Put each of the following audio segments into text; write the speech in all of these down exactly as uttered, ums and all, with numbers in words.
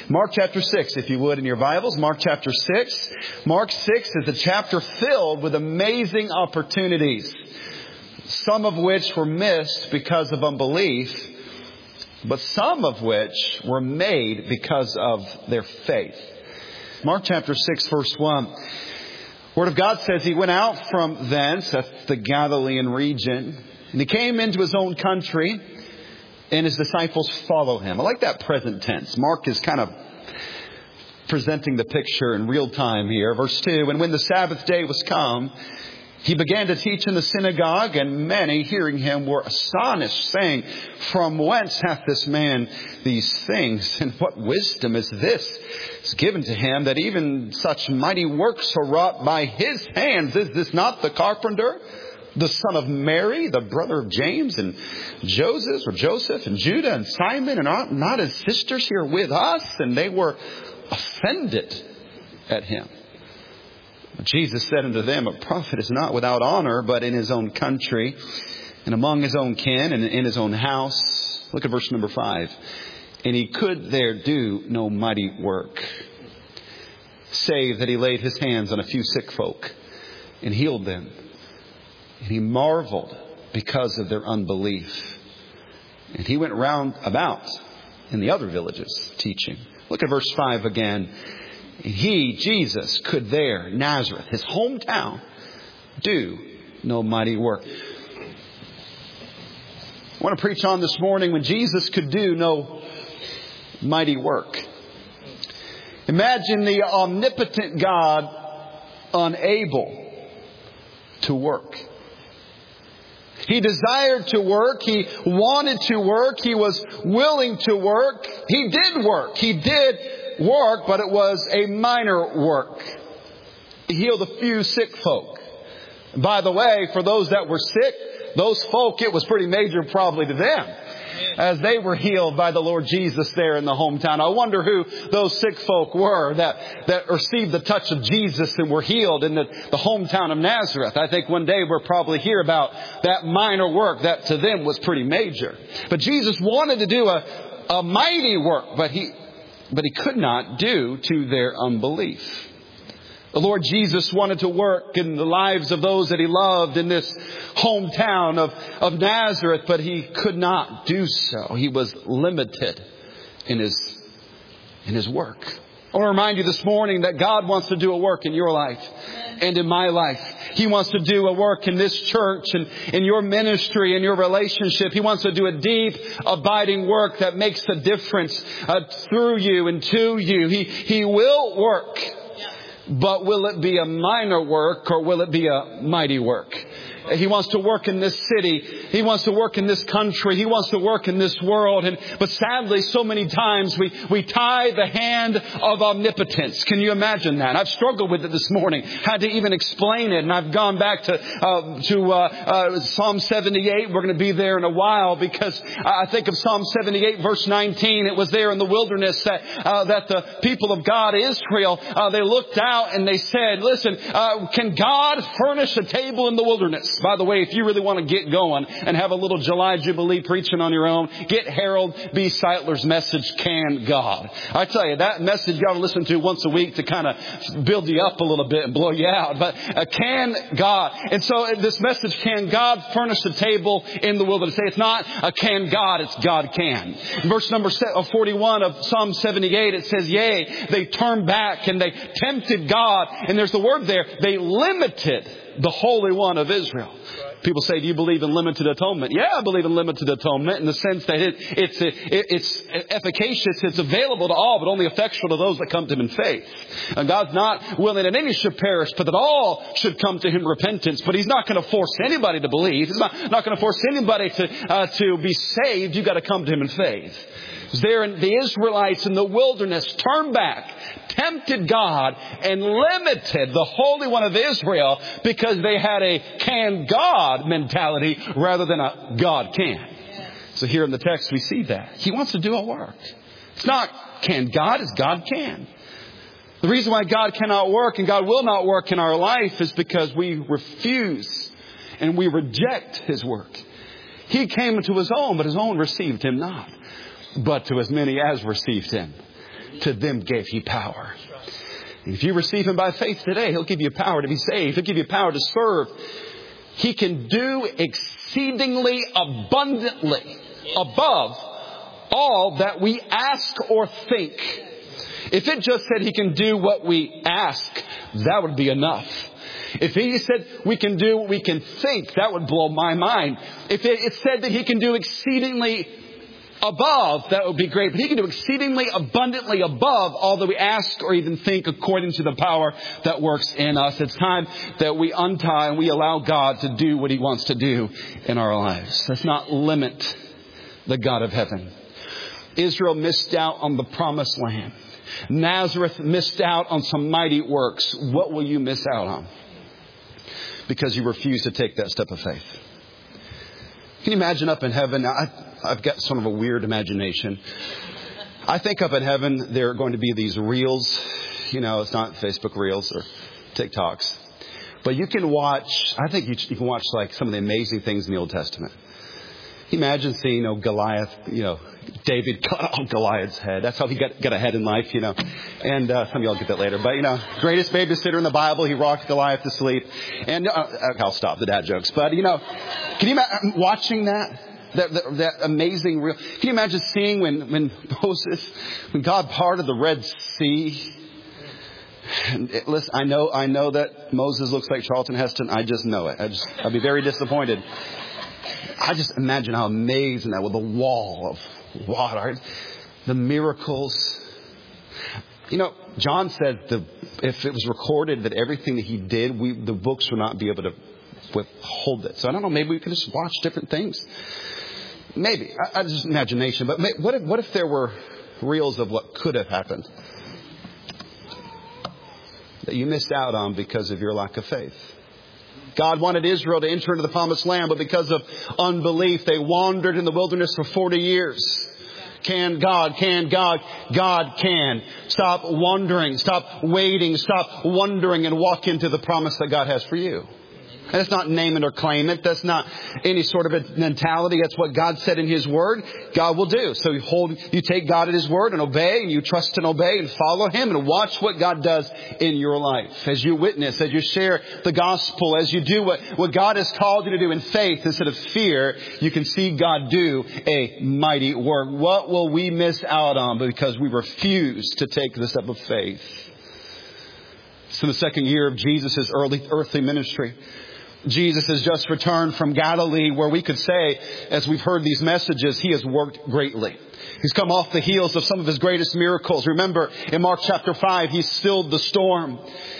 Mark chapter six, if you would, in your Bibles. Mark chapter six. Mark six is a chapter filled with amazing opportunities, some of which were missed because of unbelief, but some of which were made because of their faith. Mark chapter six, verse one. Word of God says, He went out from thence, that's the Galilean region, and He came into His own country, and His disciples follow Him. I like that present tense. Mark is kind of presenting the picture in real time here. Verse two, and when the Sabbath day was come, He began to teach in the synagogue, and many hearing Him were astonished, saying, From whence hath this man these things? And what wisdom is this is given to Him, that even such mighty works are wrought by His hands? Is this not the carpenter, the son of Mary, the brother of James and Joseph, or Joseph and Judah and Simon, and are not His sisters here with us? And they were offended at Him. Jesus said unto them, A prophet is not without honor, but in his own country, and among his own kin, and in his own house. Look at verse number five. And He could there do no mighty work, save that He laid His hands on a few sick folk and healed them. And He marveled because of their unbelief. And He went round about in the other villages teaching. Look at verse five again. And He, Jesus, could there, Nazareth, His hometown, do no mighty work. I want to preach on this morning when Jesus could do no mighty work. Imagine the omnipotent God unable to work. He desired to work. He wanted to work. He was willing to work. He did work. He did work, but it was a minor work. He healed a few sick folk. By the way, for those that were sick, those folk, it was pretty major probably to them, as they were healed by the Lord Jesus there in the hometown. I wonder who those sick folk were that, that received the touch of Jesus and were healed in the, the hometown of Nazareth. I think one day we'll probably hear about that minor work that to them was pretty major. But Jesus wanted to do a, a mighty work, but he, but he could not due to their unbelief. The Lord Jesus wanted to work in the lives of those that He loved in this hometown of, of Nazareth, but He could not do so. He was limited in His, in His work. I want to remind you this morning that God wants to do a work in your life and in my life. He wants to do a work in this church and in your ministry and your relationship. He wants to do a deep, abiding work that makes a difference uh, through you and to you. He, he will work. But will it be a minor work or will it be a mighty work? He wants to work in this city. He wants to work in this country. He wants to work in this world. And but sadly, so many times we, we tie the hand of omnipotence. Can you imagine that? I've struggled with it this morning. Had to even explain it. And I've gone back to uh, to uh, uh, Psalm seventy-eight. We're going to be there in a while because I think of Psalm seventy-eight, verse nineteen. It was there in the wilderness that uh, that the people of God, Israel, uh, they looked out and they said, "Listen, uh, can God furnish a table in the wilderness?" By the way, if you really want to get going and have a little July Jubilee preaching on your own, get Harold B. Seitler's message, Can God? I tell you, that message you ought to listen to once a week to kind of build you up a little bit and blow you out. But uh, Can God? And so this message, Can God furnish a table in the wilderness? Say it's not a Can God, it's God can. In verse number forty-one of Psalm seventy-eight, it says, Yea, they turned back and they tempted God. And there's the word there, they limited the Holy One of Israel. People say, do you believe in limited atonement? Yeah, I believe in limited atonement in the sense that it, it's it, it's efficacious, it's available to all, but only effectual to those that come to Him in faith. And God's not willing that any should perish, but that all should come to Him in repentance. But He's not going to force anybody to believe. He's not, not going to force anybody to uh, to be saved. You've got to come to Him in faith. There, in the Israelites in the wilderness turned back, tempted God, and limited the Holy One of Israel because they had a can God mentality rather than a God can. So here in the text we see that. He wants to do a work. It's not can God, it's God can. The reason why God cannot work and God will not work in our life is because we refuse and we reject His work. He came into His own, but His own received Him not. But to as many as received Him, to them gave he power. If you receive him by faith today, he'll give you power to be saved. He'll give you power to serve. He can do exceedingly abundantly above all that we ask or think. If it just said he can do what we ask, that would be enough. If he said we can do what we can think, that would blow my mind. If it said that he can do exceedingly above, that would be great. But he can do exceedingly abundantly above all that we ask or even think according to the power that works in us. It's time that we untie and we allow God to do what he wants to do in our lives. Let's not limit the God of heaven. Israel missed out on the promised land. Nazareth missed out on some mighty works. What will you miss out on? Because you refuse to take that step of faith. Can you imagine up in heaven? Now, I, I've got sort of a weird imagination. I think up in heaven there are going to be these reels. You know, it's not Facebook reels or TikToks. But you can watch, I think you, you can watch like some of the amazing things in the Old Testament. Can you imagine seeing, you know, Goliath, you know, David cut off Goliath's head. That's how he got, got ahead in life, you know. And uh, some of y'all get that later. But, you know, greatest babysitter in the Bible. He rocked Goliath to sleep. And uh, I'll stop the dad jokes. But, you know, can you imagine watching that? That, that, that amazing real. Can you imagine seeing when, when Moses, when God parted the Red Sea? And it, listen, I know, I know that Moses looks like Charlton Heston. I just know it. I just, I'll be very disappointed. I just imagine how amazing that with a wall of water, the miracles. You know, John said the, if it was recorded that everything that he did, we, the books would not be able to withhold it. So I don't know, maybe we could just watch different things. Maybe. I, I just imagination. But may, what if, what if there were reels of what could have happened that you missed out on because of your lack of faith? God wanted Israel to enter into the promised land, but because of unbelief, they wandered in the wilderness for forty years. Can God, can God, God can. Stop wondering, stop waiting, stop wondering and walk into the promise that God has for you. And that's not name it or claim it. That's not any sort of a mentality. That's what God said in his word. God will do. So you hold, you take God at his word and obey, and you trust and obey and follow him and watch what God does in your life. As you witness, as you share the gospel, as you do what, what God has called you to do in faith instead of fear, you can see God do a mighty work. What will we miss out on because we refuse to take the step of faith? It's in the second year of Jesus' early earthly ministry. Jesus has just returned from Galilee, where we could say, as we've heard these messages, he has worked greatly. He's come off the heels of some of his greatest miracles. Remember, in Mark chapter five, he stilled the storm.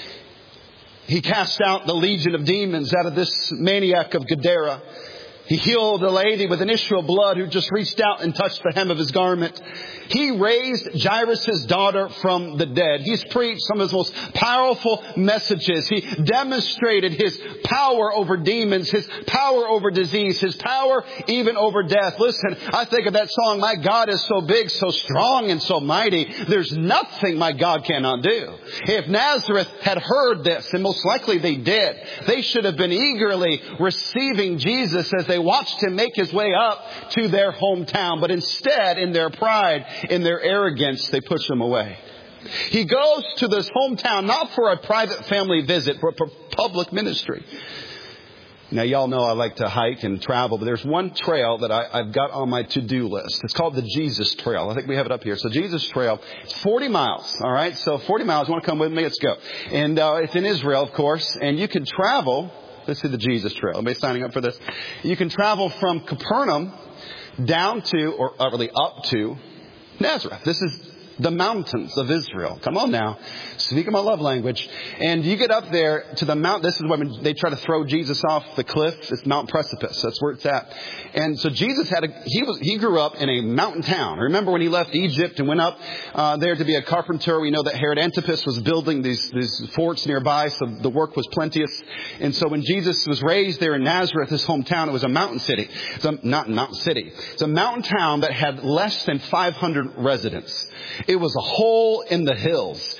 He cast out the legion of demons out of this maniac of Gadara. He healed a lady with an issue of blood who just reached out and touched the hem of his garment. He raised Jairus' daughter from the dead. He's preached some of his most powerful messages. He demonstrated his power over demons, his power over disease, his power even over death. Listen, I think of that song, my God is so big, so strong, and so mighty. There's nothing my God cannot do. If Nazareth had heard this, and most likely they did, they should have been eagerly receiving Jesus as they watched him make his way up to their hometown. But instead, in their pride, in their arrogance, they push him away. He goes to this hometown not for a private family visit, but for public ministry. Now, y'all know I like to hike and travel, but there's one trail that I, I've got on my to-do list. It's called the Jesus Trail. I think we have it up here. So Jesus Trail, it's forty miles. All right. So forty miles. You want to come with me? Let's go. And uh, it's in Israel, of course. And you can travel. Let's see the Jesus Trail. Anybody signing up for this? You can travel from Capernaum down to, or uh, really up to, Nazareth. This is the mountains of Israel. Come on now. Speak in my love language. And you get up there to the mount. This is when they try to throw Jesus off the cliff. It's Mount Precipice. That's where it's at. And so Jesus had a, he was, he grew up in a mountain town. Remember when he left Egypt and went up uh, there to be a carpenter? We know that Herod Antipas was building these, these forts nearby. So the work was plenteous. And so when Jesus was raised there in Nazareth, his hometown, it was a mountain city. It's a, not mountain city. It's a mountain town that had less than five hundred residents. It was a hole in the hills.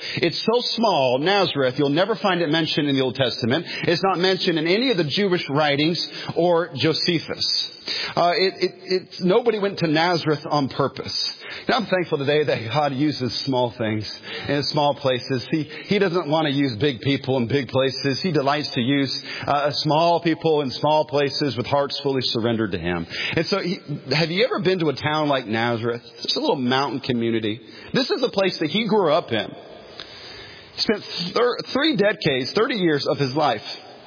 It's so small, Nazareth, you'll never find it mentioned in the Old Testament. It's not mentioned in any of the Jewish writings or Josephus. Uh, it, it, it, nobody went to Nazareth on purpose. Now, I'm thankful today that God uses small things in small places. He He doesn't want to use big people in big places. He delights to use uh, small people in small places with hearts fully surrendered to Him. And so, he, have you ever been to a town like Nazareth? It's a little mountain community. This is a place that He grew up in. He spent thir- three decades, thirty years of His life.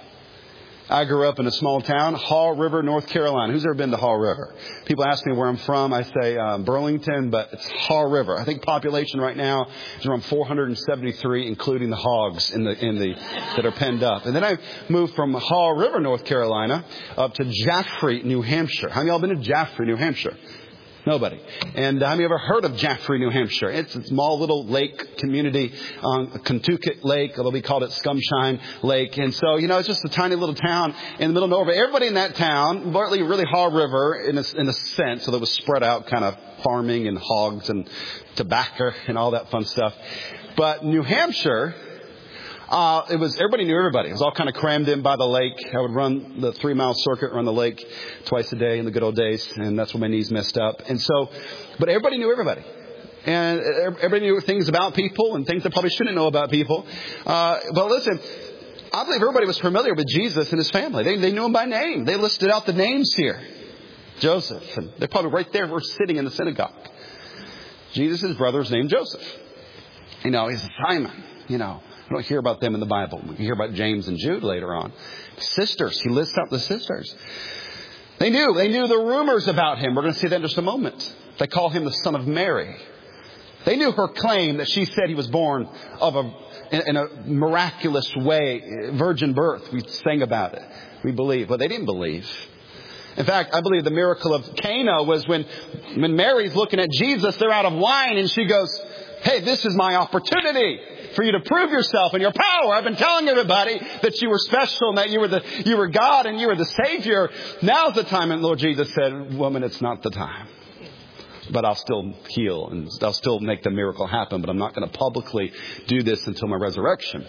I grew up in a small town, Haw River, North Carolina. Who's ever been to Haw River? People ask me where I'm from. I say uh, Burlington, but it's Haw River. I think population right now is around four hundred seventy-three, including the hogs in the in the that are penned up. And then I moved from Haw River, North Carolina, up to Jaffrey, New Hampshire. How many of y'all been to Jaffrey, New Hampshire? Nobody. And how many ever heard of Jaffrey, New Hampshire? It's a small little lake community, um, Kentucket Lake, although we called it Scumshine Lake. And so, you know, it's just a tiny little town in the middle of nowhere. Everybody in that town, partly really Haw River in a, in a sense, so that was spread out kind of farming and hogs and tobacco and all that fun stuff. But New Hampshire, Uh, it was, everybody knew everybody. It was all kind of crammed in by the lake. I would run the three mile circuit around the lake twice a day in the good old days. And that's when my knees messed up. And so, but everybody knew everybody. And everybody knew things about people and things they probably shouldn't know about people. Uh, but listen, I believe everybody was familiar with Jesus and His family. They, they knew Him by name. They listed out the names here. Joseph. And they're probably right there. We're sitting in the synagogue. Jesus' brother is named Joseph. You know, he's Simon, you know. We don't hear about them in the Bible. We hear about James and Jude later on. Sisters. He lists out the sisters. They knew. They knew the rumors about Him. We're going to see that in just a moment. They call Him the Son of Mary. They knew her claim that she said He was born of a in, in a miraculous way, virgin birth. We sang about it. We believe. But they didn't believe. In fact, I believe the miracle of Cana was when, when Mary's looking at Jesus, they're out of wine, and she goes, "Hey, this is my opportunity for you to prove yourself and your power. I've been telling everybody that you were special and that you were the you were God and you were the Savior. Now's the time." And Lord Jesus said, "Woman, it's not the time. But I'll still heal and I'll still make the miracle happen. But I'm not going to publicly do this until my resurrection."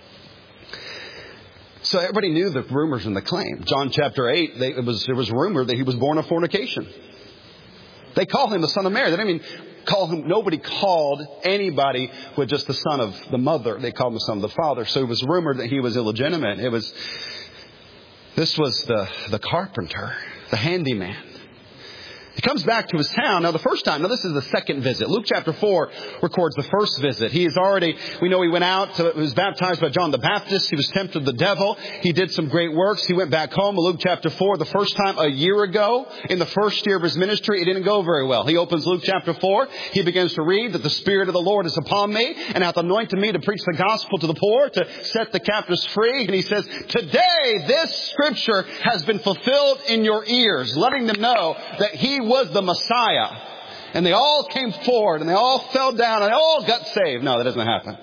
So everybody knew the rumors and the claim. John chapter eight, they, it was, it was rumored that He was born of fornication. They call Him the Son of Mary. They didn't even call Him, nobody called anybody with just the son of the mother. They called Him the son of the father. So it was rumored that He was illegitimate. It was, this was the, the carpenter, the handyman. He comes back to his town. Now, the first time, now this is the second visit. Luke chapter four records the first visit. He is already, we know he went out, to, he was baptized by John the Baptist. He was tempted of the devil. He did some great works. He went back home. Luke chapter four, the first time a year ago, in the first year of his ministry, it didn't go very well. He opens Luke chapter four. He begins to read that the Spirit of the Lord is upon me and hath anointed me to preach the gospel to the poor, to set the captives free. And he says, "Today this scripture has been fulfilled in your ears," letting them know that He was the Messiah. And they all came forward and they all fell down and they all got saved. No, that doesn't happen.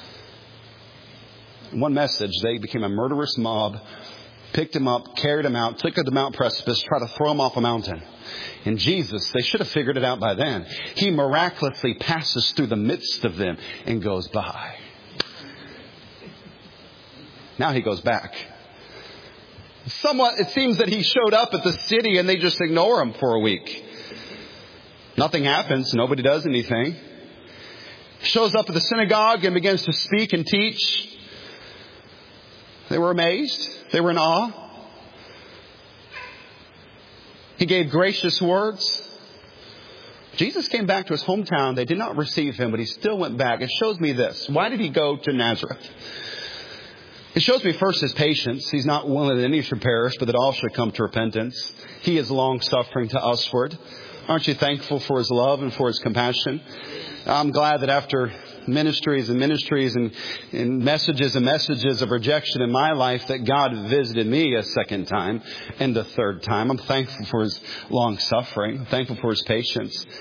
One message, they became a murderous mob, picked Him up, carried Him out, took Him to Mount Precipice, tried to throw Him off a mountain. And Jesus, they should have figured it out by then. He miraculously passes through the midst of them and goes by. Now He goes back. Somewhat, it seems that He showed up at the city and they just ignore Him for a week. Nothing happens. Nobody does anything. Shows up at the synagogue and begins to speak and teach. They were amazed. They were in awe. He gave gracious words. Jesus came back to His hometown. They did not receive Him, but He still went back. It shows me this. Why did He go to Nazareth? It shows me first His patience. He's not willing that any should perish, but that all should come to repentance. He is long-suffering to usward. Aren't you thankful for His love and for His compassion? I'm glad that after ministries and ministries and, and messages and messages of rejection in my life, that God visited me a second time and a third time. I'm thankful for His long-suffering. I'm thankful for His patience.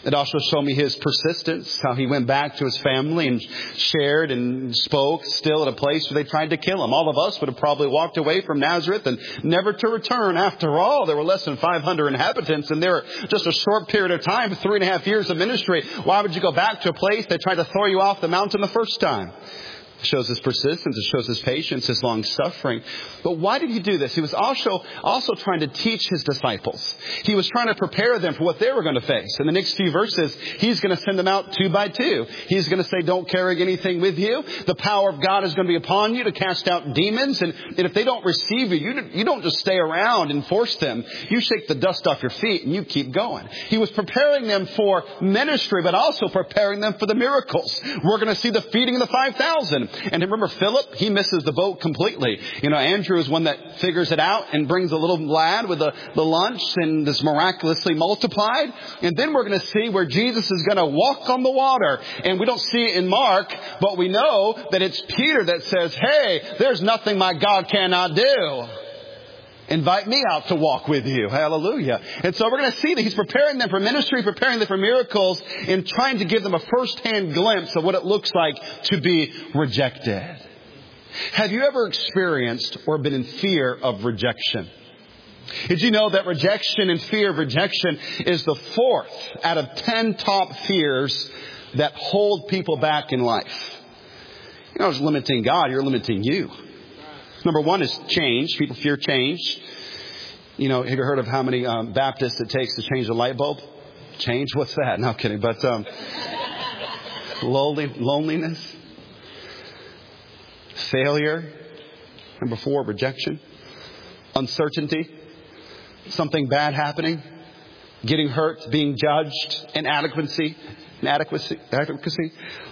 It also showed me his persistence, how he went back to his family and shared and spoke still at a place where they tried to kill him. All of us would have probably walked away from Nazareth and never to return. After all, there were less than five hundred inhabitants, and there were just a short period of time, three and a half years of ministry. Why would you go back to a place that tried to throw you off the mountain the first time? It shows his persistence. It shows his patience, his long suffering. But why did he do this? He was also, also trying to teach his disciples. He was trying to prepare them for what they were going to face. In the next few verses, he's going to send them out two by two. He's going to say, don't carry anything with you. The power of God is going to be upon you to cast out demons. And, and if they don't receive you, you, you don't just stay around and force them. You shake the dust off your feet and you keep going. He was preparing them for ministry, but also preparing them for the miracles. We're going to see the feeding of the five thousand. And remember Philip, he misses the boat completely. You know, Andrew is one that figures it out and brings a little lad with the, the lunch and is miraculously multiplied. And then we're going to see where Jesus is going to walk on the water. And we don't see it in Mark, but we know that it's Peter that says, hey, there's nothing my God cannot do. Invite me out to walk with you. Hallelujah. And so we're going to see that he's preparing them for ministry, preparing them for miracles, and trying to give them a first-hand glimpse of what it looks like to be rejected. Have you ever experienced or been in fear of rejection? Did you know that rejection and fear of rejection is the fourth out of ten top fears that hold people back in life? You're not just limiting God, you're limiting you. Number one is change. People fear change. You know, have you heard of how many um, Baptists it takes to change a light bulb? Change? What's that? No, I'm kidding. But um, lonely, loneliness, failure. Number four, rejection, uncertainty, something bad happening, getting hurt, being judged, inadequacy, inadequacy, inadequacy,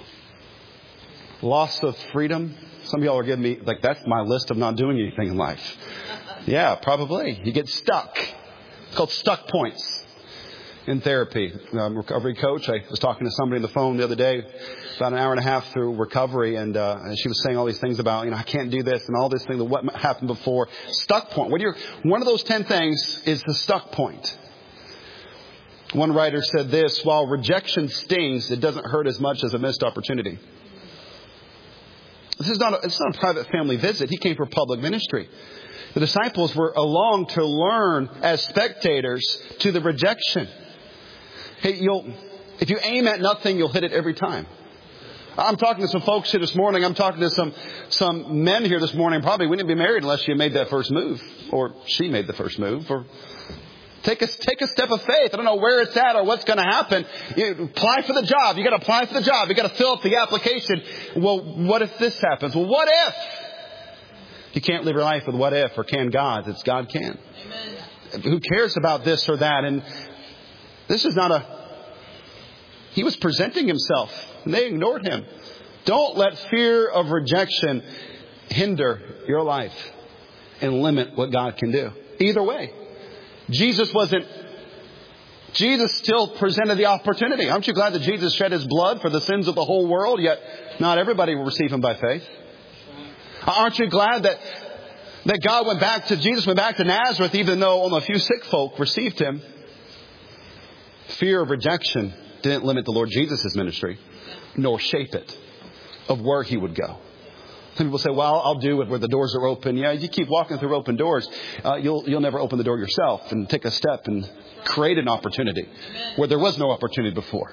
loss of freedom. Some of y'all are giving me, like, that's my list of not doing anything in life. Yeah, probably. You get stuck. It's called stuck points in therapy. I'm a recovery coach. I was talking to somebody on the phone the other day, about an hour and a half through recovery, and, uh, and she was saying all these things about, you know, I can't do this and all this thing, what happened before. Stuck point. What are your, one of those ten things is the stuck point. One writer said this, while rejection stings, it doesn't hurt as much as a missed opportunity. This is not a, it's not a private family visit. He came for public ministry. The disciples were along to learn as spectators to the rejection. Hey, you'll, if you aim at nothing, you'll hit it every time. I'm talking to some folks here this morning. I'm talking to some, some men here this morning. Probably wouldn't be married unless you made that first move, or she made the first move, or Take a, take a step of faith. I don't know where it's at or what's going to happen. You apply for the job. You got to apply for the job. You got to fill out the application. Well, what if this happens? Well, what if? You can't live your life with what if, or can God? It's God can. Amen. Who cares about this or that? And this is not a... He was presenting himself, and they ignored him. Don't let fear of rejection hinder your life and limit what God can do. Either way. Jesus wasn't, Jesus still presented the opportunity. Aren't you glad that Jesus shed his blood for the sins of the whole world, yet not everybody will receive him by faith? Aren't you glad that, that God went back to, Jesus went back to Nazareth, even though only a few sick folk received him? Fear of rejection didn't limit the Lord Jesus' ministry, nor shape it of where he would go. Some people say, well, I'll do it where the doors are open. Yeah, you keep walking through open doors, uh, you'll you'll never open the door yourself and take a step and create an opportunity where there was no opportunity before.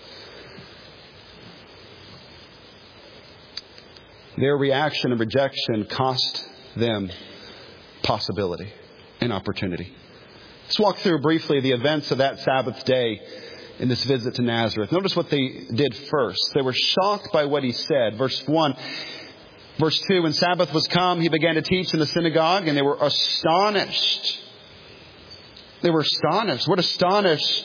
Their reaction and rejection cost them possibility and opportunity. Let's walk through briefly the events of that Sabbath day in this visit to Nazareth. Notice what they did first. They were shocked by what he said. Verse one. Verse two, when Sabbath was come, he began to teach in the synagogue, and they were astonished. They were astonished. What astonish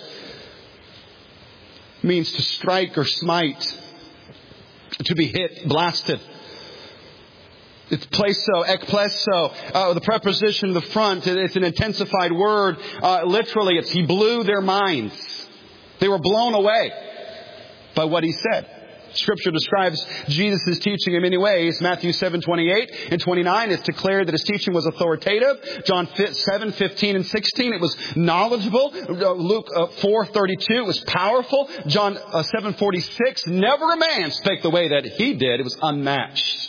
means to strike or smite, to be hit, blasted. It's pleso, ekpleso, uh, the preposition in the front. It's an intensified word. Uh, literally, it's he blew their minds. They were blown away by what he said. Scripture describes Jesus' teaching in many ways. Matthew seven twenty-eight and twenty-nine, it's declared that his teaching was authoritative. John seven fifteen and sixteen, it was knowledgeable. Luke four thirty-two, it was powerful. John seven forty-six, never a man spake the way that he did. It was unmatched.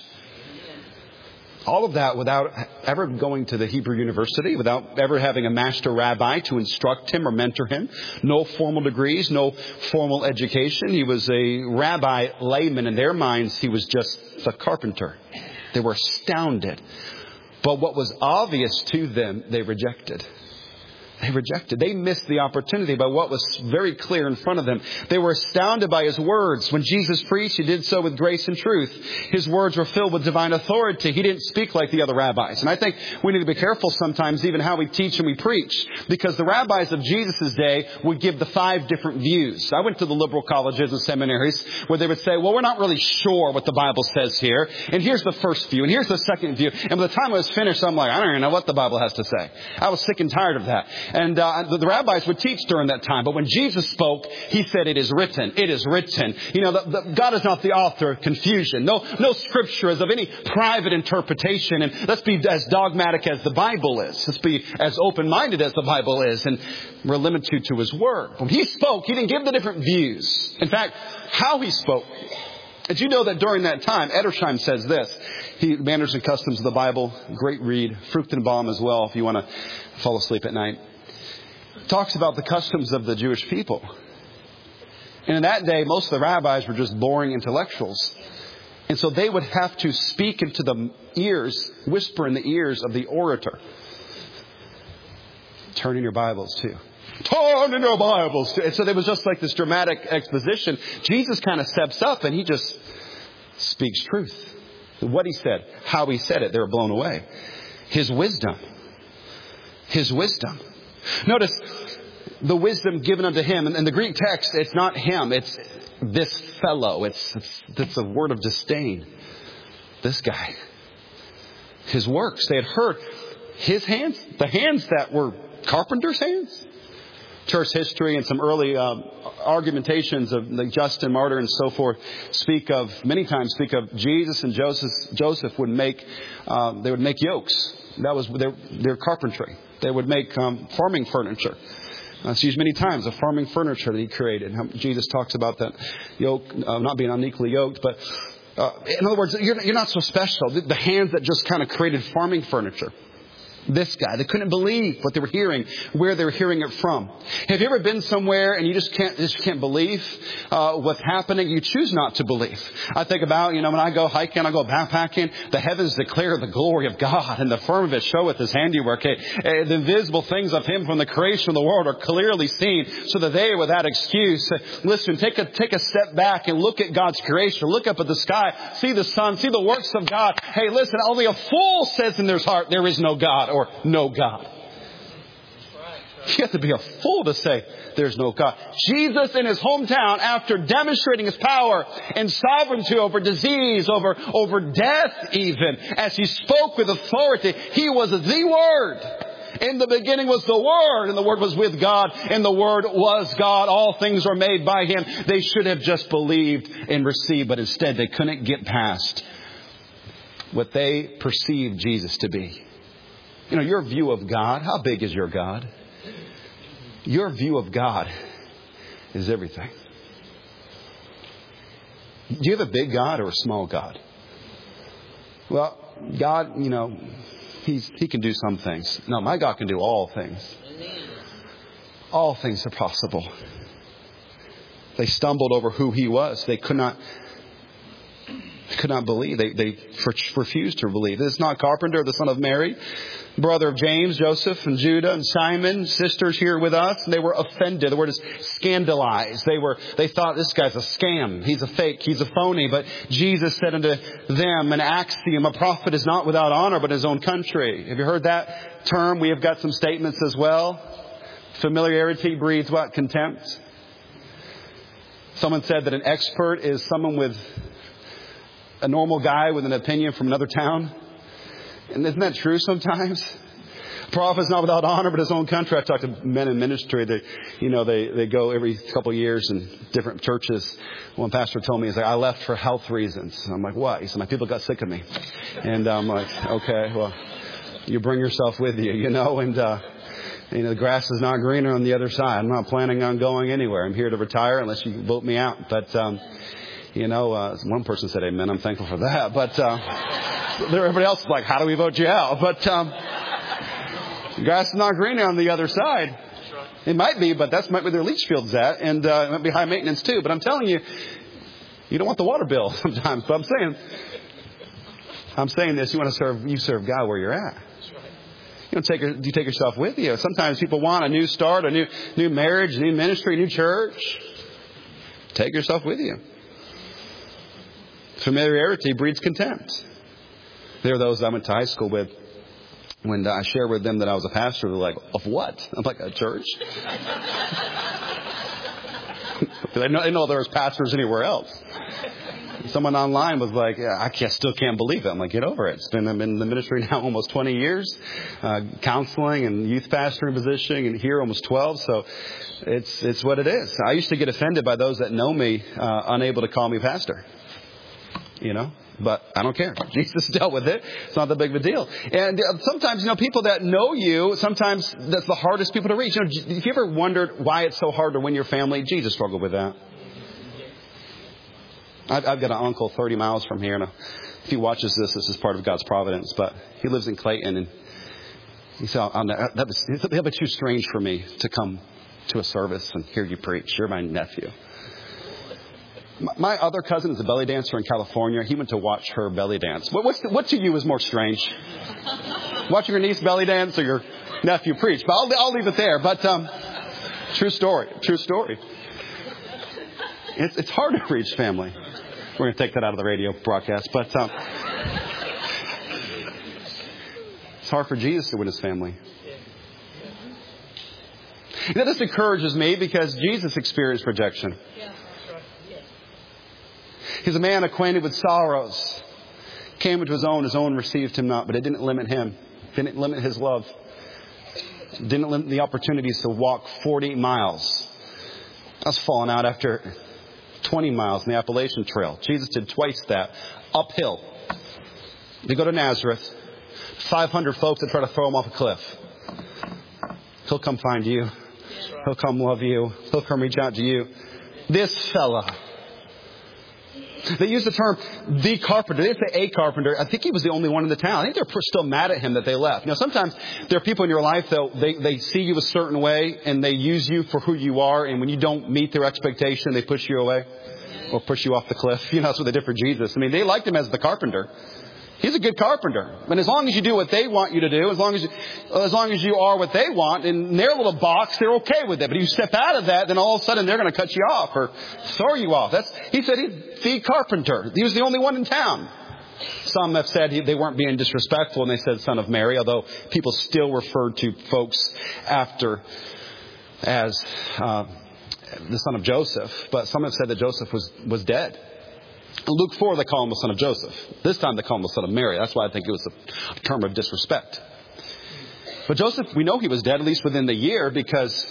All of that without ever going to the Hebrew University, without ever having a master rabbi to instruct him or mentor him. No formal degrees, no formal education. He was a rabbi layman. In their minds, he was just a carpenter. They were astounded. But what was obvious to them, they rejected. They rejected. They missed the opportunity by what was very clear in front of them. They were astounded by his words. When Jesus preached, he did so with grace and truth. His words were filled with divine authority. He didn't speak like the other rabbis. And I think we need to be careful sometimes even how we teach and we preach. Because the rabbis of Jesus' day would give the five different views. I went to the liberal colleges and seminaries where they would say, well, we're not really sure what the Bible says here. And here's the first view. And here's the second view. And by the time I was finished, I'm like, I don't even know what the Bible has to say. I was sick and tired of that. And uh, the, the rabbis would teach during that time. But when Jesus spoke, he said, it is written. It is written. You know, the, the, God is not the author of confusion. No, no scripture is of any private interpretation. And let's be as dogmatic as the Bible is. Let's be as open-minded as the Bible is. And we're limited to his word. When he spoke, he didn't give the different views. In fact, how he spoke. Did you know that during that time, Edersheim says this. He, Manners and Customs of the Bible, great read. Fruchtenbaum as well, if you want to fall asleep at night. Talks about the customs of the Jewish people. And in that day, most of the rabbis were just boring intellectuals. And so they would have to speak into the ears, whisper in the ears of the orator. Turn in your Bibles too. Turn in your Bibles too. And so there was just like this dramatic exposition. Jesus kind of steps up and he just speaks truth. What he said, how he said it, they were blown away. His wisdom. His wisdom. Notice the wisdom given unto him. And in the Greek text, it's not him. It's this fellow. It's, it's, it's a word of disdain. This guy. His works. They had heard his hands. The hands that were carpenter's hands. Church history and some early um, argumentations of like Justin Martyr and so forth speak of, many times speak of Jesus and Joseph, Joseph would make, um, they would make yokes. That was their, their carpentry. They would make um, farming furniture. That's used many times, of farming furniture that he created. Jesus talks about that yoke, uh, not being unequally yoked. But uh, in other words, you're, you're not so special. The, the hands that just kind of created farming furniture. This guy, they couldn't believe what they were hearing, where they were hearing it from. Have you ever been somewhere and you just can't, just can't believe uh, what's happening? You choose not to believe. I think about, you know, when I go hiking, I go backpacking, the heavens declare the glory of God, and the firmament showeth his handiwork. Uh, the invisible things of him from the creation of the world are clearly seen, so that they are without excuse. Uh, listen, take a take a step back and look at God's creation. Look up at the sky, see the sun, see the works of God. Hey, listen, only a fool says in their heart there is no God. Or no God. You have to be a fool to say there's no God. Jesus in his hometown, after demonstrating his power and sovereignty over disease, over, over death even, as he spoke with authority, he was the Word. In the beginning was the Word, and the Word was with God, and the Word was God. All things were made by him. They should have just believed and received, but instead they couldn't get past what they perceived Jesus to be. You know, your view of God, how big is your God? Your view of God is everything. Do you have a big God or a small God? Well, God, you know, he's, he can do some things. No, my God can do all things. All things are possible. They stumbled over who he was. They could not could not believe. They, they refused to believe. This is not Carpenter, the son of Mary, brother of James, Joseph, and Judah, and Simon, sisters here with us. And they were offended. The word is scandalized. They were, they thought this guy's a scam. He's a fake. He's a phony. But Jesus said unto them an axiom, a prophet is not without honor, but in his own country. Have you heard that term? We have got some statements as well. Familiarity breeds what? Contempt. Someone said that an expert is someone with a normal guy with an opinion from another town. And isn't that true sometimes? prophet's not without honor, but his own country. I talk to men in ministry. They, you know, they, they go every couple of years in different churches. One pastor told me, he's like, I left for health reasons. I'm like, what? He said, my people got sick of me. And I'm like, okay, well, you bring yourself with you, you know, and, uh, you know, the grass is not greener on the other side. I'm not planning on going anywhere. I'm here to retire unless you vote me out. But, um, you know, uh, one person said amen. I'm thankful for that. But, uh, everybody else is like, how do we vote you out? But, um, grass is not greener on the other side. It might be, but that's might be where their leach field's at. And, uh, it might be high maintenance too. But I'm telling you, you don't want the water bill sometimes. But I'm saying, I'm saying this, you want to serve, you serve God where you're at. You don't take, you take yourself with you. Sometimes people want a new start, a new, new marriage, new ministry, new church. Take yourself with you. Familiarity breeds contempt. There are those I went to high school with. When I shared with them that I was a pastor, they're like, of what? I'm like, a church? They know, they know there was pastors anywhere else. Someone online was like, yeah, I can't, still can't believe it. I'm like, get over it. It's been, I'm in the ministry now almost twenty years, uh, counseling and youth pastoring position, and here almost twelve. So it's it's what it is. I used to get offended by those that know me, uh, unable to call me pastor. You know? But I don't care. Jesus dealt with it. It's not that big of a deal. And sometimes, you know, people that know you, sometimes that's the hardest people to reach. You know, have you ever wondered why it's so hard to win your family? Jesus struggled with that. I've, I've got an uncle thirty miles from here, and if he watches this, this is part of God's providence. But he lives in Clayton, and he said, "On the, that was that'd be too strange for me to come to a service and hear you preach. You're my nephew." My other cousin is a belly dancer in California. He went to watch her belly dance. What, what's the, what to you is more strange? Watching your niece belly dance or your nephew preach? But I'll, I'll leave it there. But um, true story. True story. It's, it's hard to reach family. We're going to take that out of the radio broadcast. But um, it's hard for Jesus to win his family. Now, this encourages me because Jesus experienced rejection. He's a man acquainted with sorrows. Came into his own, his own received him not. But it didn't limit him. Didn't limit his love. Didn't limit the opportunities to walk forty miles. I was falling out after twenty miles in the Appalachian Trail. Jesus did twice that. Uphill. They go to Nazareth. five hundred folks that try to throw him off a cliff. He'll come find you. He'll come love you. He'll come reach out to you. This fella. They use the term the carpenter. They didn't say a carpenter. I think he was the only one in the town. I think they're still mad at him that they left. You know, sometimes there are people in your life that they, they see you a certain way and they use you for who you are. And when you don't meet their expectation, they push you away or push you off the cliff. You know, that's what they did for Jesus. I mean, they liked him as the carpenter. He's a good carpenter. And as long as you do what they want you to do, as long as you, as long as you are what they want in their little box, they're okay with it. But if you step out of that, then all of a sudden they're going to cut you off or throw you off. That's, he said he's the carpenter. He was the only one in town. Some have said he, they weren't being disrespectful and they said son of Mary, although people still referred to folks after as uh, the son of Joseph. But some have said that Joseph was, was dead. Luke four, they call him the son of Joseph. This time they call him the son of Mary. That's why I think it was a term of disrespect. But Joseph, we know he was dead, at least within the year, because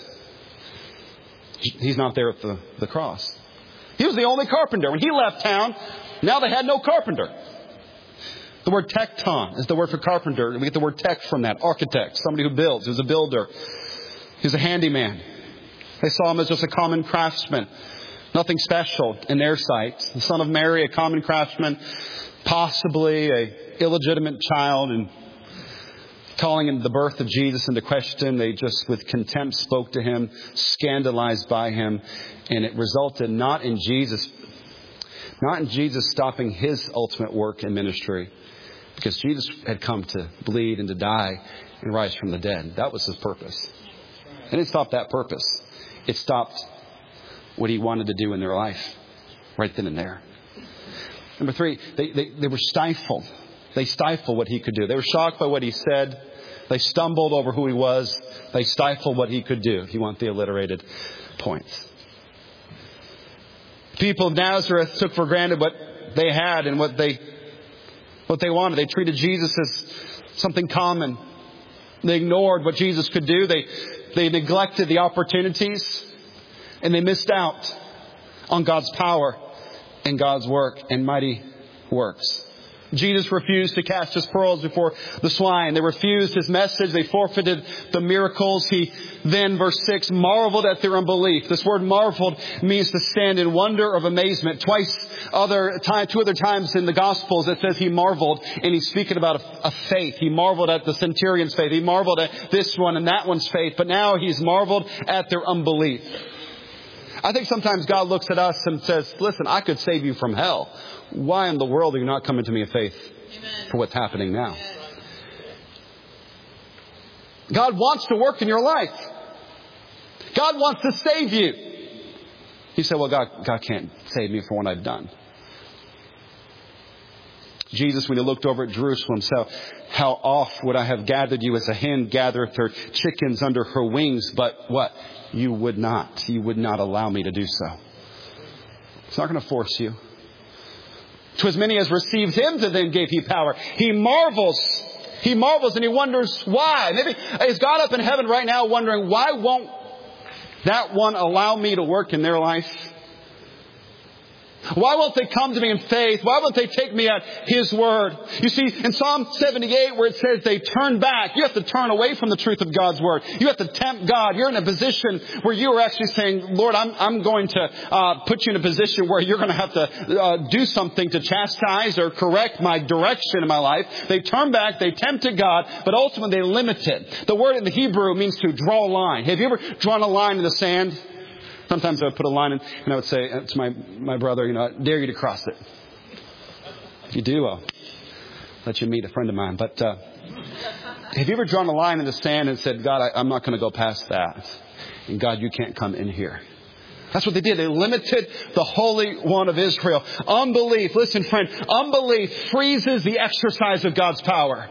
he's not there at the, the cross. He was the only carpenter. When he left town, now they had no carpenter. The word tekton is the word for carpenter. We get the word tech from that. Architect, somebody who builds. He was a builder. He was a handyman. They saw him as just a common craftsman. Nothing special in their sight. The son of Mary, a common craftsman, possibly a illegitimate child, and calling the birth of Jesus into question, they just with contempt spoke to him, scandalized by him, and it resulted not in Jesus, not in Jesus stopping his ultimate work and ministry, because Jesus had come to bleed and to die and rise from the dead. That was his purpose. And it stopped that purpose. It stopped what he wanted to do in their life right then and there. Number three, they, they, they were stifled. They stifled what he could do. They were shocked by what he said. They stumbled over who he was. They stifled what he could do, if you want the alliterated points. People of Nazareth took for granted what they had and what they what they wanted. They treated Jesus as something common. They ignored what Jesus could do. They, they neglected the opportunities. And they missed out on God's power and God's work and mighty works. Jesus refused to cast his pearls before the swine. They refused his message. They forfeited the miracles. He then, verse six, marveled at their unbelief. This word marveled means to stand in wonder of amazement. Twice other time, two other times in the Gospels it says he marveled, and he's speaking about a, a faith. He marveled at the centurion's faith. He marveled at this one and that one's faith. But now he's marveled at their unbelief. I think sometimes God looks at us and says, listen, I could save you from hell. Why in the world are you not coming to me in faith Amen. For what's happening now? Amen. God wants to work in your life. God wants to save you. He said, well, God, God can't save me for what I've done. Jesus, when he looked over at Jerusalem, said, how oft would I have gathered you as a hen gathereth her chickens under her wings, but what? You would not. You would not allow me to do so. It's not going to force you. To as many as received him, to them gave he power. He marvels. He marvels and he wonders why. Maybe is God up in heaven right now wondering, why won't that one allow me to work in their life? Why won't they come to me in faith? Why won't they take me at his word? You see, in Psalm seventy-eight, where it says they turn back, you have to turn away from the truth of God's word. You have to tempt God. You're in a position where you are actually saying, Lord, I'm, I'm going to uh, put you in a position where you're going to have to uh, do something to chastise or correct my direction in my life. They turn back, they tempted God, but ultimately they limit it. The word in the Hebrew means to draw a line. Have you ever drawn a line in the sand? Sometimes I would put a line in and I would say to my, my brother, you know, I dare you to cross it. If you do, I'll let you meet a friend of mine. But uh, have you ever drawn a line in the sand and said, God, I, I'm not going to go past that. And God, you can't come in here. That's what they did. They limited the Holy One of Israel. Unbelief, listen friend, unbelief freezes the exercise of God's power.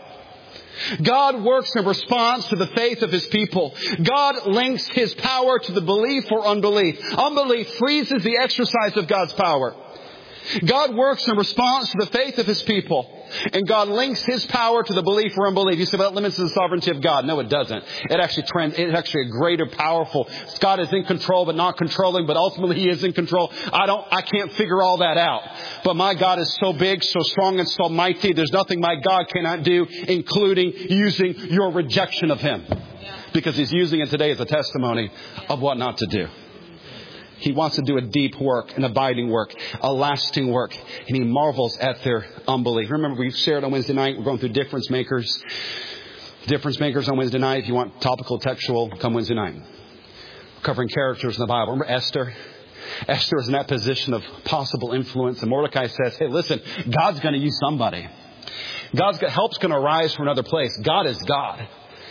God works in response to the faith of his people. God links his power to the belief or unbelief. Unbelief freezes the exercise of God's power. God works in response to the faith of his people. And God links his power to the belief or unbelief. You say, well, that limits the sovereignty of God. No, it doesn't. It actually trends, it's actually a greater, powerful. God is in control, but not controlling, but ultimately he is in control. I don't, I can't figure all that out. But my God is so big, so strong, and so mighty. There's nothing my God cannot do, including using your rejection of him. Because he's using it today as a testimony of what not to do. He wants to do a deep work, an abiding work, a lasting work. And he marvels at their unbelief. Remember, we shared on Wednesday night. We're going through difference makers. Difference makers on Wednesday night. If you want topical, textual, come Wednesday night. We're covering characters in the Bible. Remember Esther? Esther is in that position of possible influence. And Mordecai says, hey, listen, God's going to use somebody. God's got, help's going to rise from another place. God is God.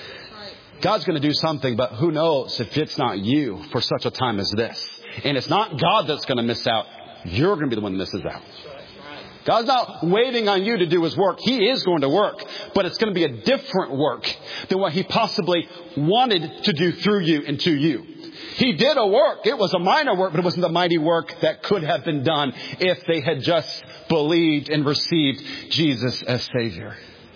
God's going to do something, but who knows if it's not you for such a time as this. And it's not God that's going to miss out. You're going to be the one that misses out. God's not waiting on you to do his work. He is going to work, but it's going to be a different work than what he possibly wanted to do through you and to you. He did a work. It was a minor work, but it wasn't the mighty work that could have been done if they had just believed and received Jesus as Savior.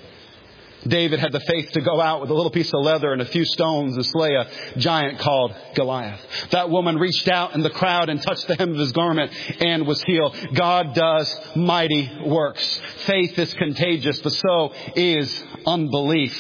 David had the faith to go out with a little piece of leather and a few stones and slay a giant called Goliath. That woman reached out in the crowd and touched the hem of his garment and was healed. God does mighty works. Faith is contagious, but so is unbelief.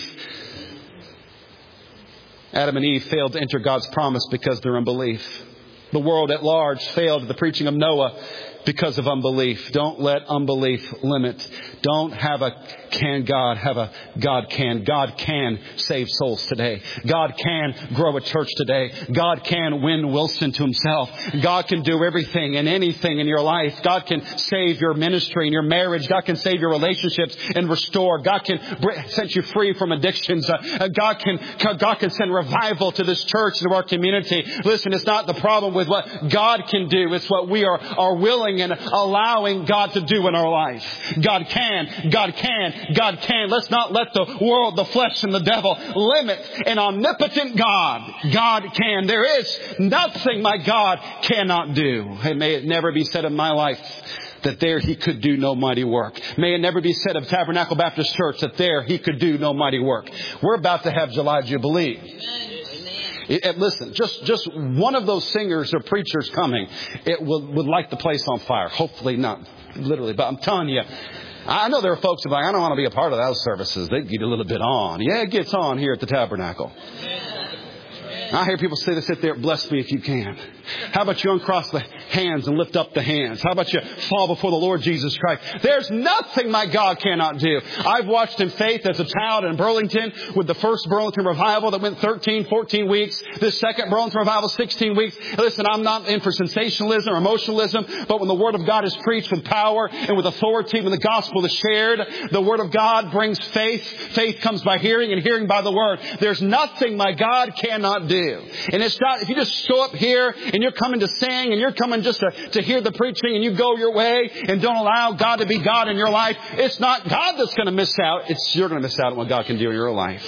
Adam and Eve failed to enter God's promise because of their unbelief. The world at large failed at the preaching of Noah because of unbelief. Don't let unbelief limit. Don't have a can God, have a God can. God can save souls today. God can grow a church today. God can win Wilson to himself. God can do everything and anything in your life. God can save your ministry and your marriage. God can save your relationships and restore. God can set you free from addictions. Uh, God can God can send revival to this church, to our community. Listen, it's not the problem with what God can do. It's what we are, are willing and allowing God to do in our life. God can. God can. God can. Let's not let the world, the flesh, and the devil limit an omnipotent God. God can. There is nothing my God cannot do. And may it never be said in my life that there he could do no mighty work. May it never be said of Tabernacle Baptist Church that there he could do no mighty work. We're about to have July Jubilee. It, it, listen, just, just one of those singers or preachers coming, it would, would light the place on fire. Hopefully not literally, but I'm telling you, I know there are folks who are like, I don't want to be a part of those services. They get a little bit on. Yeah, it gets on here at the Tabernacle. I hear people say, sit there, bless me if you can. How about you uncross the hands and lift up the hands? How about you fall before the Lord Jesus Christ? There's nothing my God cannot do. I've watched in faith as a child in Burlington with the first Burlington revival that went thirteen, fourteen weeks. This second Burlington revival, sixteen weeks. Listen, I'm not in for sensationalism or emotionalism, but when the Word of God is preached with power and with authority, when the gospel is shared, the Word of God brings faith. Faith comes by hearing and hearing by the Word. There's nothing my God cannot do. And it's not, if you just show up here and you're coming to sing and you're coming just to, to hear the preaching and you go your way and don't allow God to be God in your life, it's not God that's going to miss out. It's you're going to miss out on what God can do in your life.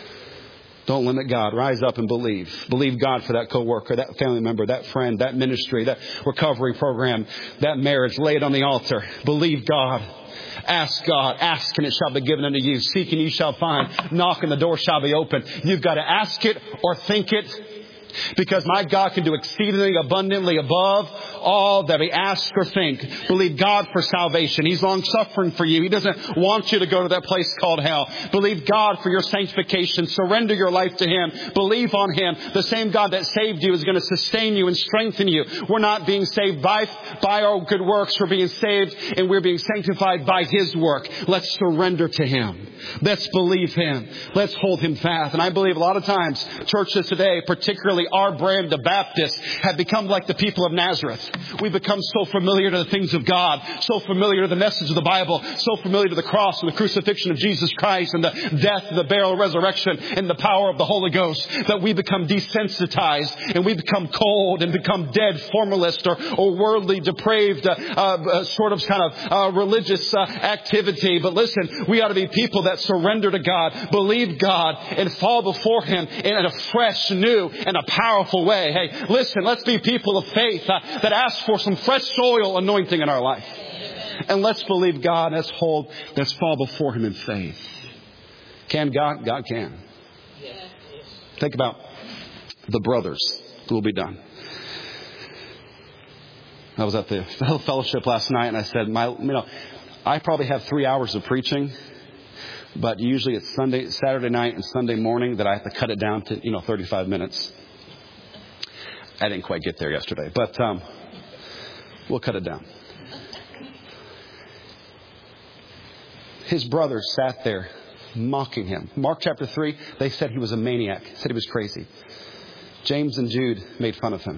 Don't limit God. Rise up and believe. Believe God for that coworker, that family member, that friend, that ministry, that recovery program, that marriage. Lay it on the altar. Believe God. Ask God. Ask and it shall be given unto you. Seek and you shall find. Knock and the door shall be opened. You've got to ask it or think it. Because my God can do exceedingly abundantly above all that we ask or think. Believe God for salvation. He's long suffering for you. He doesn't want you to go to that place called hell. Believe God for your sanctification. Surrender your life to Him. Believe on Him. The same God that saved you is going to sustain you and strengthen you. We're not being saved by, by our good works. We're being saved and we're being sanctified by His work. Let's surrender to Him. Let's believe Him. Let's hold Him fast. And I believe a lot of times churches today, particularly our brand of Baptists, have become like the people of Nazareth. We've become so familiar to the things of God, so familiar to the message of the Bible, so familiar to the cross and the crucifixion of Jesus Christ and the death, the burial, resurrection, and the power of the Holy Ghost, that we become desensitized and we become cold and become dead, formalist or, or worldly, depraved, uh, uh, sort of kind of uh, religious uh, activity. But listen, we ought to be people that surrender to God, believe God, and fall before Him in a fresh, new, and a powerful way. Hey, listen, let's be people of faith uh, that ask for some fresh soil anointing in our life. And let's believe God. Let's hold, let's fall before Him in faith. Can God? God can. Think about the brothers. We'll be done. I was at the fellowship last night and I said, my, you know, I probably have three hours of preaching, but usually it's Sunday, Saturday night and Sunday morning that I have to cut it down to, you know, thirty-five minutes. I didn't quite get there yesterday, but um, we'll cut it down. His brothers sat there mocking him. Mark chapter three, they said he was a maniac, said he was crazy. James and Jude made fun of him.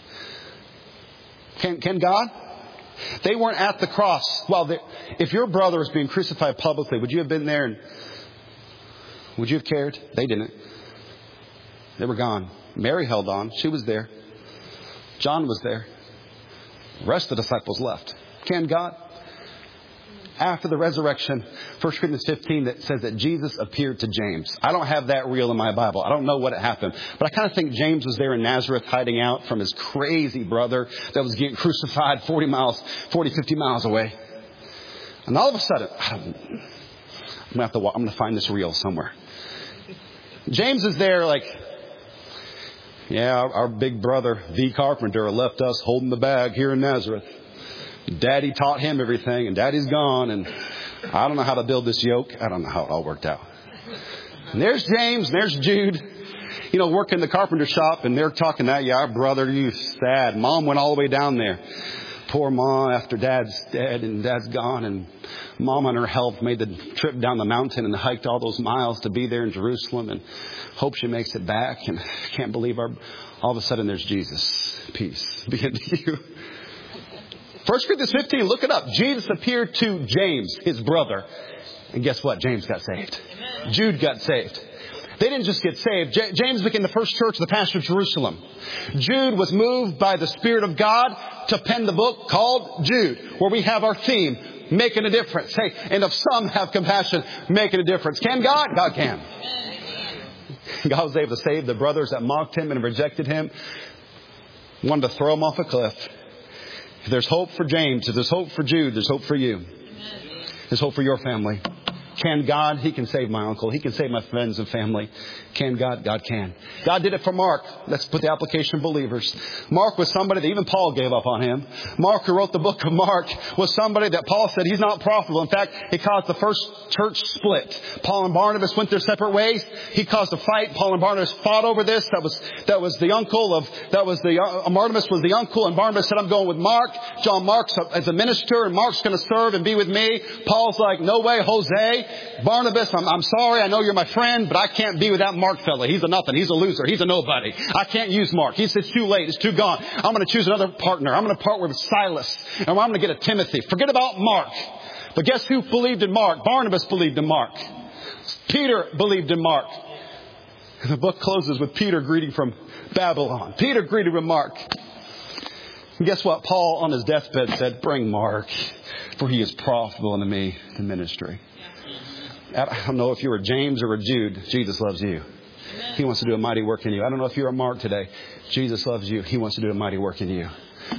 Can, can God? They weren't at the cross. Well, if your brother was being crucified publicly, would you have been there and would you have cared? They didn't. They were gone. Mary held on. She was there. John was there. The rest of the disciples left. Can God? After the resurrection, First Corinthians fifteen, that says that Jesus appeared to James. I don't have that reel in my Bible. I don't know what happened. But I kind of think James was there in Nazareth hiding out from his crazy brother that was getting crucified forty miles, forty, fifty miles away. And all of a sudden, I don't, I'm going to have to walk, I'm going to find this reel somewhere. James is there like, yeah, our, our big brother, the carpenter, left us holding the bag here in Nazareth. Daddy taught him everything, and Daddy's gone, and I don't know how to build this yoke. I don't know how it all worked out. And there's James, and there's Jude, you know, working the carpenter shop, and they're talking that, yeah, our brother, you sad. Mom went all the way down there. Poor Mom, after Dad's dead and Dad's gone, and Mom on her health made the trip down the mountain and hiked all those miles to be there in Jerusalem, and hope she makes it back, and can't believe our, all of a sudden there's Jesus. Peace be unto you. First Corinthians fifteen, look it up. Jesus appeared to James, his brother. And guess what? James got saved. Amen. Jude got saved. They didn't just get saved. J- James became the first church of the pastor of Jerusalem. Jude was moved by the Spirit of God to pen the book called Jude, where we have our theme, making a difference. Hey, and if some have compassion, making a difference. Can God? God can. God was able to save the brothers that mocked him and rejected him, wanted to throw him off a cliff. If there's hope for James, if there's hope for Jude, there's hope for you. There's hope for your family. Can God? He can save my uncle. He can save my friends and family. Can God? God can. God did it for Mark. Let's put the application of believers. Mark was somebody that even Paul gave up on him. Mark, who wrote the book of Mark, was somebody that Paul said he's not profitable. In fact, he caused the first church split. Paul and Barnabas went their separate ways. He caused a fight. Paul and Barnabas fought over this. That was that was the uncle of that was the uh, Barnabas was the uncle, and Barnabas said, "I'm going with Mark. John Mark's as a minister, and Mark's going to serve and be with me." Paul's like, "No way, Jose." Barnabas, I'm, I'm sorry. I know you're my friend, but I can't be with that Mark fella. He's a nothing. He's a loser. He's a nobody. I can't use Mark. He said, it's too late. It's too gone. I'm going to choose another partner. I'm going to partner with Silas, and I'm going to get a Timothy. Forget about Mark. But guess who believed in Mark? Barnabas believed in Mark. Peter believed in Mark. And the book closes with Peter greeting from Babylon. Peter greeted with Mark. And guess what? Paul on his deathbed said, bring Mark, for he is profitable unto me in ministry. I don't know if you're a James or a Jude. Jesus loves you. He wants to do a mighty work in you. I don't know if you're a Mark today. Jesus loves you. He wants to do a mighty work in you.